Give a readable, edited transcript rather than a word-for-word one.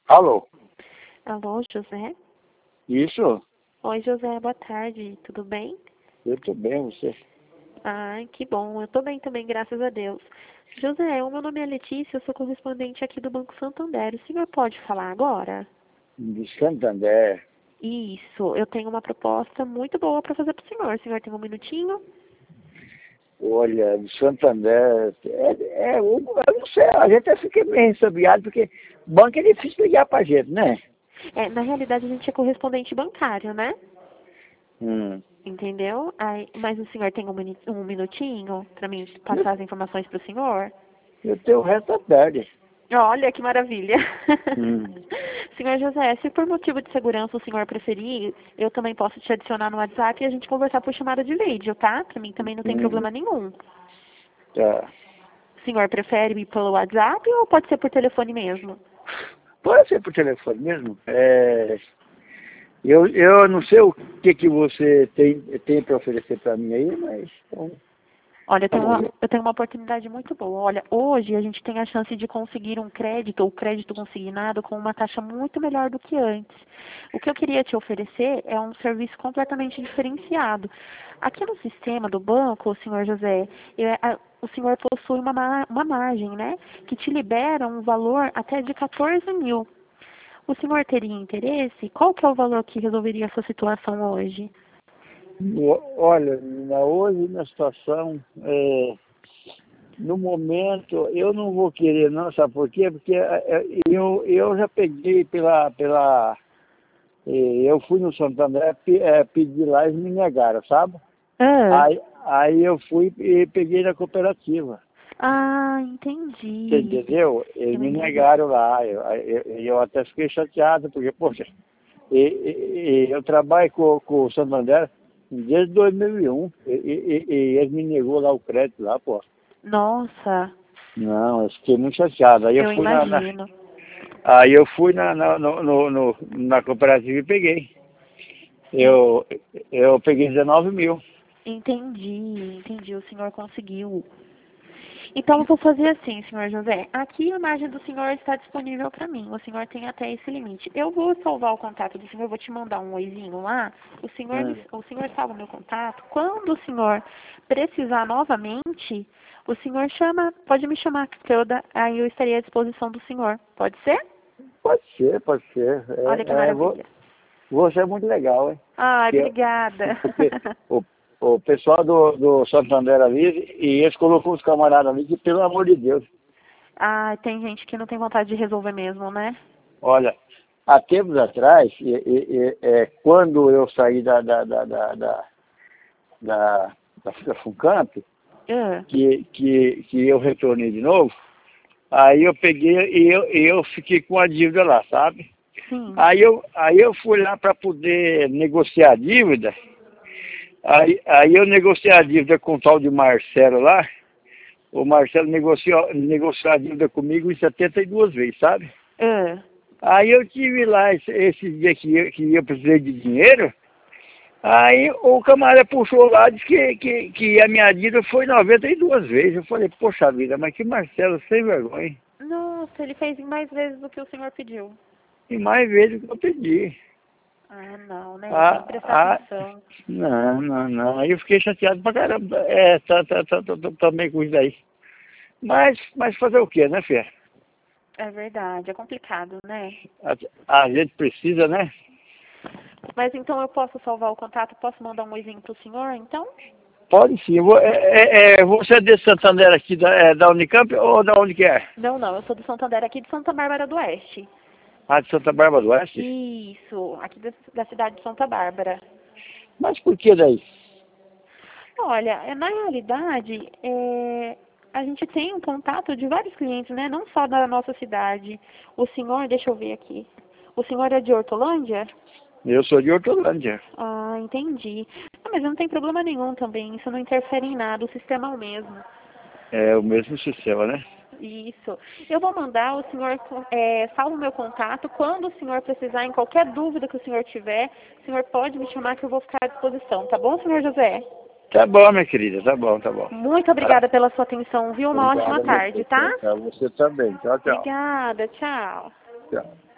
Alô? Alô, José? Isso? Oi, José, boa tarde, tudo bem? Eu tô bem, você? Ai, que bom, eu tô bem também, graças a Deus. José, o meu nome é Letícia, eu sou correspondente aqui do Banco Santander. O senhor pode falar agora? De Santander. Isso, eu tenho uma proposta muito boa para fazer para o senhor. O senhor tem um minutinho? Olha, de Santander. Eu não sei, a gente até fica meio ressabiado, porque banco é difícil ligar pra gente, né? Na realidade a gente é correspondente bancário, né? Hum. Entendeu? Mas o senhor tem um minutinho para mim passar as informações para o senhor? Eu tenho o resto da tarde. Olha que maravilha. Hum. Senhor José, se por motivo de segurança o senhor preferir, eu também posso te adicionar no WhatsApp e a gente conversar por chamada de vídeo, tá? Pra mim também não tem problema nenhum. Tá. O senhor prefere ir pelo WhatsApp ou pode ser por telefone mesmo? Pode ser por telefone mesmo. Eu não sei o que você tem para oferecer para mim aí, mas então, Olha, tá bom. eu tenho uma oportunidade muito boa. Olha, hoje a gente tem a chance de conseguir um crédito ou crédito consignado com uma taxa muito melhor do que antes. O que eu queria te oferecer é um serviço completamente diferenciado. Aqui no sistema do banco, senhor José, o senhor possui uma margem, né, que te libera um valor até de 14 mil. O senhor teria interesse? Qual que é o valor que resolveria a sua situação hoje? Olha, hoje na situação, no momento, eu não vou querer não, sabe por quê? Porque eu já peguei eu fui no Santander, pedi lá, eles me negaram, sabe? Ah, Aí eu fui e peguei na cooperativa, você entendi. entendeu? Eles Eu me entendi. negaram lá, eu até fiquei chateado, porque, poxa, eu trabalho com o Santander desde 2001, e eles me negou lá o crédito lá, pô. Nossa, Não, eu fiquei muito chateado. eu imagino. Aí eu fui na cooperativa e peguei. En- Eu peguei 19 mil. entendi. O senhor conseguiu. Então, eu vou fazer assim, senhor José. Aqui a margem do senhor está disponível para mim. O senhor tem até esse limite. Eu vou salvar o contato do senhor, vou te mandar um oizinho lá. O senhor salva meu contato. Quando o senhor precisar novamente, o senhor pode me chamar, que aí eu estarei à disposição do senhor. Pode ser? Pode ser, pode ser. Olha que maravilha. Você é muito legal, hein? Ai, Porque, obrigada. porque o pessoal do Santander ali, e eles colocou os camaradas ali que, pelo amor de Deus, Ah, tem gente que não tem vontade de resolver mesmo, né? olha, há tempos atrás, quando eu saí da Funcamp, Ah, que eu retornei de novo, aí eu peguei e eu fiquei com a dívida lá, sabe? sim. Aí eu fui lá para poder negociar a dívida, aí eu negociei a dívida com o tal de Marcelo lá, o Marcelo negociou a dívida comigo em 72 vezes, sabe? Ah, Aí eu tive lá esse dia que eu precisei de dinheiro. Aí o camarada puxou lá, disse que a minha dívida foi 92 vezes. Eu falei, poxa vida, mas que Marcelo sem vergonha. nossa, ele fez mais vezes do que o senhor pediu. E mais vezes que eu pedi. Ah, não, né? Tem que Ah, prestar ah, atenção. não. Aí eu fiquei chateado pra caramba. Também com isso aí. Mas fazer o quê, né, Fê? É verdade, é complicado, né? A gente precisa, né? Mas então eu posso salvar o contato, posso mandar um oizinho pro senhor, então? Pode sim. Você é de Santander aqui da Unicamp ou da onde que é? Não, eu sou do Santander aqui de Santa Bárbara do Oeste. Ah, de Santa Bárbara do Oeste? Isso, aqui da cidade de Santa Bárbara. Mas por que daí? Olha, na realidade, a gente tem um contato de vários clientes, né? Não só da nossa cidade. O senhor, deixa eu ver aqui. O senhor é de Hortolândia? Eu sou de Hortolândia. Ah, entendi. Ah, mas não tem problema nenhum também. Isso não interfere em nada. O sistema é o mesmo. É o mesmo sistema, né? Isso. Eu vou mandar, o senhor salva o meu contato. Quando o senhor precisar, em qualquer dúvida que o senhor tiver, o senhor pode me chamar que eu vou ficar à disposição. Tá bom, senhor José? Tá bom, minha querida, tá bom, tá bom. Muito Tá. obrigada pela sua atenção, viu? Uma ótima Obrigado a tarde, você, tá? tá? Você também. Tchau, tchau. Obrigada, tchau. Tchau.